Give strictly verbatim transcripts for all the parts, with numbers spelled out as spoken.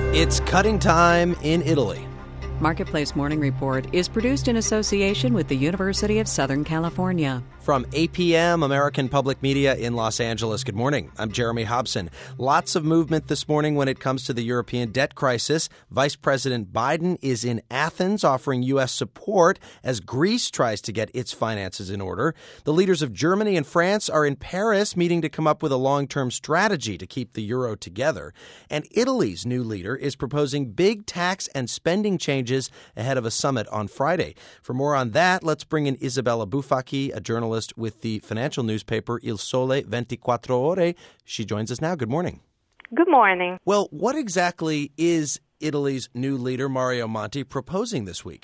It's cutting time in Italy. Marketplace Morning Report is produced in association with the University of Southern California. From A P M, American Public Media in Los Angeles. Good morning. I'm Jeremy Hobson. Lots of movement this morning when it comes to the European debt crisis. Vice President Biden is in Athens offering U S support as Greece tries to get its finances in order. The leaders of Germany and France are in Paris meeting to come up with a long-term strategy to keep the euro together. And Italy's new leader is proposing big tax and spending changes ahead of a summit on Friday. For more on that, let's bring in Isabella Bufacchi, a journalist with the financial newspaper Il Sole twenty-quattro Ore. She joins us now. Good morning. Good morning. Well, what exactly is Italy's new leader, Mario Monti, proposing this week?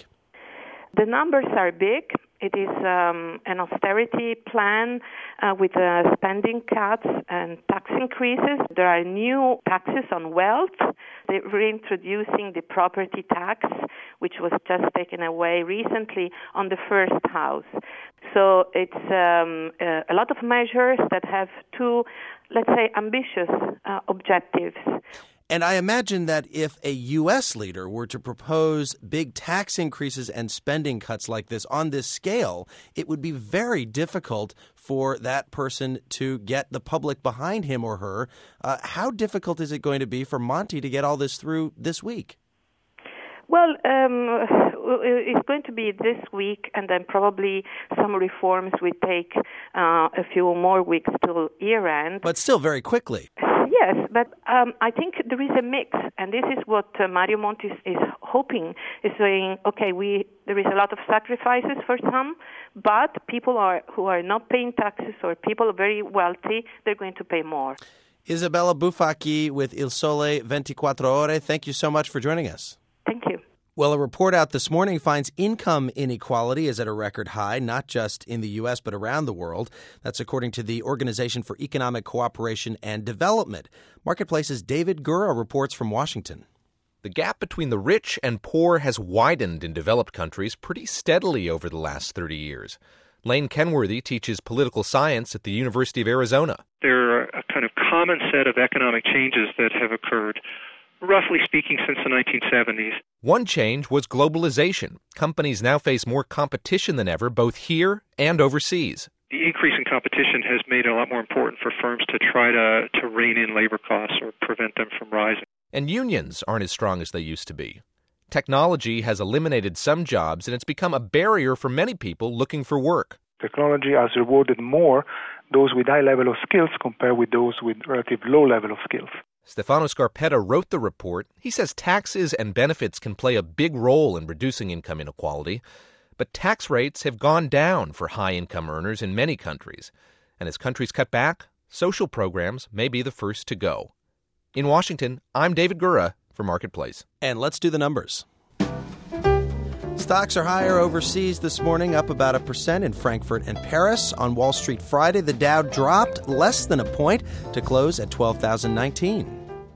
The numbers are big. It is um, an austerity plan uh, with uh, spending cuts and tax increases. There are new taxes on wealth. They're reintroducing the property tax, which was just taken away recently on the first house. So it's um, uh, a lot of measures that have two, let's say, ambitious uh, objectives. And I imagine that if a U S leader were to propose big tax increases and spending cuts like this on this scale, it would be very difficult for that person to get the public behind him or her. Uh, how difficult is it going to be for Monti to get all this through this week? Well, um, it's going to be this week, and then probably some reforms will take uh, a few more weeks till year end. But still very quickly. Yes, but um, I think there is a mix, and this is what uh, Mario Monti is, is hoping, is saying, okay, we there is a lot of sacrifices for some, but people are who are not paying taxes or people are very wealthy, they're going to pay more. Isabella Bufacchi with Il Sole twenty-quattro Ore, thank you so much for joining us. Thank you. Well, a report out this morning finds income inequality is at a record high, not just in the U S, but around the world. That's according to the Organization for Economic Cooperation and Development. Marketplace's David Gura reports from Washington. The gap between the rich and poor has widened in developed countries pretty steadily over the last thirty years. Lane Kenworthy teaches political science at the University of Arizona. There are a kind of common set of economic changes that have occurred, roughly speaking, since the nineteen seventies. One change was globalization. Companies now face more competition than ever, both here and overseas. The increase in competition has made it a lot more important for firms to try to, to rein in labor costs or prevent them from rising. And unions aren't as strong as they used to be. Technology has eliminated some jobs, and it's become a barrier for many people looking for work. Technology has rewarded more those with high level of skills compared with those with relatively low level of skills. Stefano Scarpetta wrote the report. He says taxes and benefits can play a big role in reducing income inequality, but tax rates have gone down for high-income earners in many countries. And as countries cut back, social programs may be the first to go. In Washington, I'm David Gura for Marketplace. And let's do the numbers. Stocks are higher overseas this morning, up about a percent in Frankfurt and Paris. On Wall Street Friday, the Dow dropped less than a point to close at twelve thousand nineteen.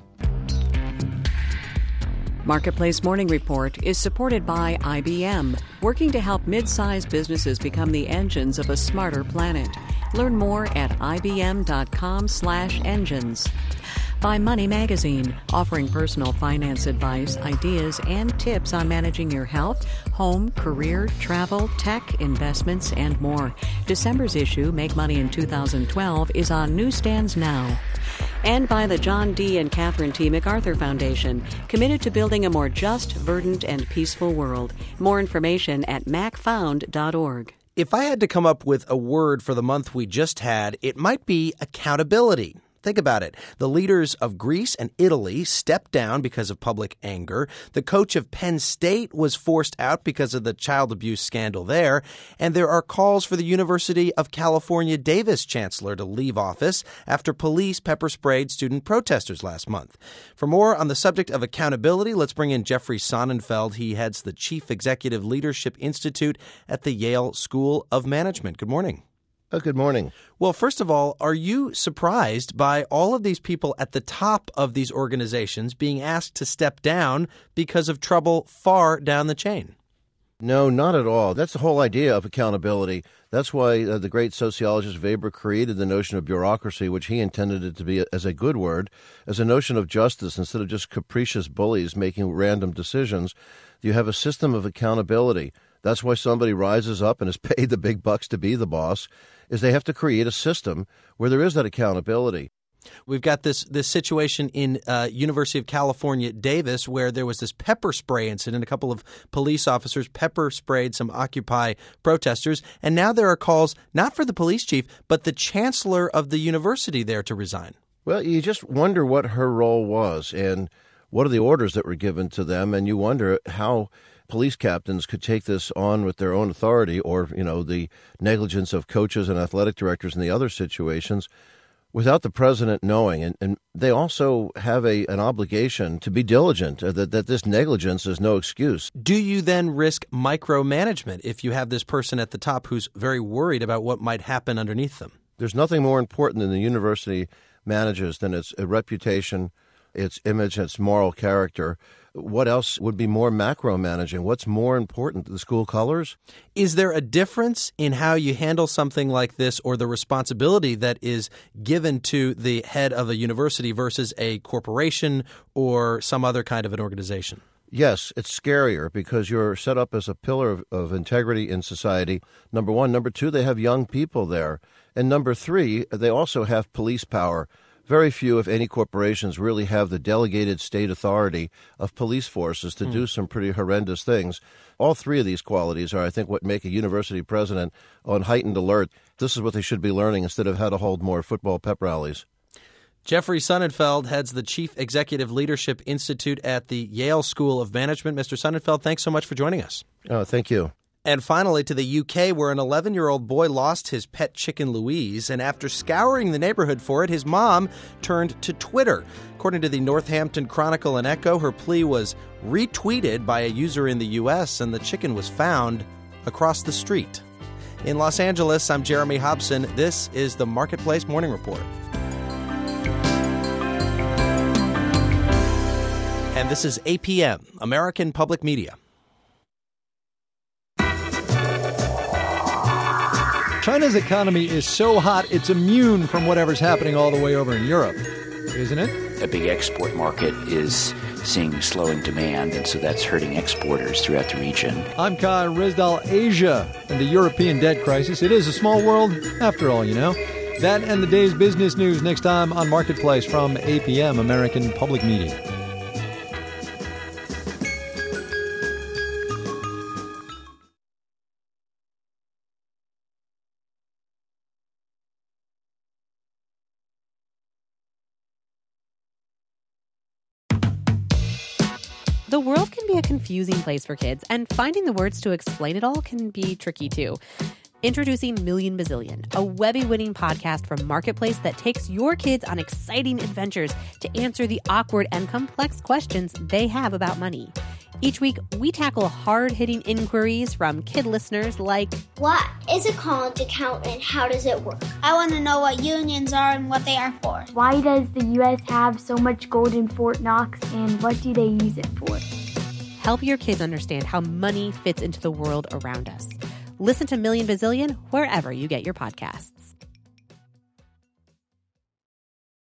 Marketplace Morning Report is supported by I B M, working to help mid-sized businesses become the engines of a smarter planet. Learn more at ibm.com slash engines. By Money Magazine, offering personal finance advice, ideas, and tips on managing your health, home, career, travel, tech, investments, and more. December's issue, Make Money in two thousand twelve, is on newsstands now. And by the John D. and Catherine T. MacArthur Foundation, committed to building a more just, verdant, and peaceful world. More information at mac found dot org. If I had to come up with a word for the month we just had, it might be accountability. Think about it. The leaders of Greece and Italy stepped down because of public anger. The coach of Penn State was forced out because of the child abuse scandal there. And there are calls for the University of California Davis chancellor to leave office after police pepper sprayed student protesters last month. For more on the subject of accountability, let's bring in Jeffrey Sonnenfeld. He heads the Chief Executive Leadership Institute at the Yale School of Management. Good morning. Oh, good morning. Well, first of all, are you surprised by all of these people at the top of these organizations being asked to step down because of trouble far down the chain? No, not at all. That's the whole idea of accountability. That's why uh, the great sociologist Weber created the notion of bureaucracy, which he intended it to be as a good word, as a notion of justice instead of just capricious bullies making random decisions. You have a system of accountability. That's why somebody rises up and is paid the big bucks to be the boss, is they have to create a system where there is that accountability. We've got this this situation in uh, University of California, Davis, where there was this pepper spray incident. A couple of police officers pepper sprayed some Occupy protesters. And now there are calls not for the police chief, but the chancellor of the university there to resign. Well, you just wonder what her role was and what are the orders that were given to them. And you wonder how police captains could take this on with their own authority or, you know, the negligence of coaches and athletic directors in the other situations, without the president knowing. And, and they also have a an obligation to be diligent, uh, that, that this negligence is no excuse. Do you then risk micromanagement if you have this person at the top who's very worried about what might happen underneath them? There's nothing more important than the university manages than its reputation, its image, its moral character. What else would be more macro managing? What's more important, the school colors? Is there a difference in how you handle something like this or the responsibility that is given to the head of a university versus a corporation or some other kind of an organization? Yes, it's scarier because you're set up as a pillar of, of integrity in society, number one. Number two, they have young people there. And number three, they also have police power. Very few, if any, corporations really have the delegated state authority of police forces to mm. do some pretty horrendous things. All three of these qualities are, I think, what make a university president on heightened alert. This is what they should be learning instead of how to hold more football pep rallies. Jeffrey Sonnenfeld heads the Chief Executive Leadership Institute at the Yale School of Management. Mister Sonnenfeld, thanks so much for joining us. Oh, thank you. And finally, to the U K, where an eleven-year-old boy lost his pet chicken Louise, and after scouring the neighborhood for it, his mom turned to Twitter. According to the Northampton Chronicle and Echo, her plea was retweeted by a user in the U S, and the chicken was found across the street. In Los Angeles, I'm Jeremy Hobson. This is the Marketplace Morning Report. And this is A P M, American Public Media. China's economy is so hot it's immune from whatever's happening all the way over in Europe, isn't it? A big export market is seeing slowing demand, and so that's hurting exporters throughout the region. I'm Kai Rizdal. Asia and the European debt crisis. It is a small world, after all, you know. That and the day's business news next time on Marketplace from A P M, American Public Media. The world can be a confusing place for kids, and finding the words to explain it all can be tricky too. Introducing Million Bazillion, a Webby-winning podcast from Marketplace that takes your kids on exciting adventures to answer the awkward and complex questions they have about money. Each week, we tackle hard-hitting inquiries from kid listeners like, what is a college account and how does it work? I want to know what unions are and what they are for. Why does the U S have so much gold in Fort Knox and what do they use it for? Help your kids understand how money fits into the world around us. Listen to Million Bazillion wherever you get your podcasts.